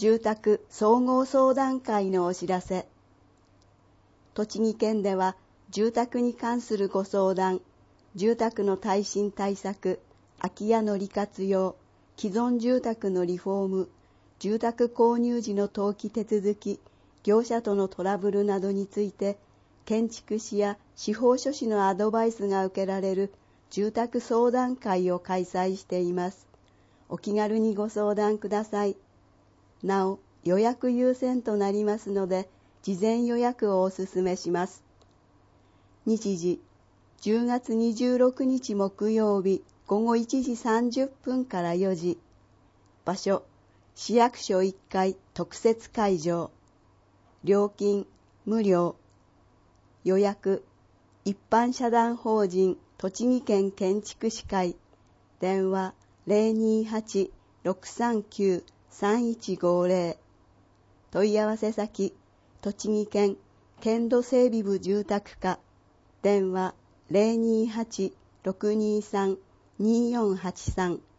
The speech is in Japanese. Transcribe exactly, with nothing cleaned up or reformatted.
住宅総合相談会のお知らせ。栃木県では住宅に関するご相談、住宅の耐震対策、空き家の利活用、既存住宅のリフォーム、住宅購入時の登記手続き、業者とのトラブルなどについて、建築士や司法書士のアドバイスが受けられる住宅相談会を開催しています。お気軽にご相談ください。なお、予約優先となりますので、事前予約をお勧めします。日時、じゅうがつにじゅうろくにち木曜日ごごいちじさんじゅっぷんからよじ。場所、市役所いっかい特設会場。料金、無料。予約、一般社団法人栃木県建築士会。電話 ゼロにはち ろくさんきゅう さんいちごゼロ。問い合わせ先、栃木県県土整備部住宅課。電話 ゼロにはち ろくにさん によんはちさん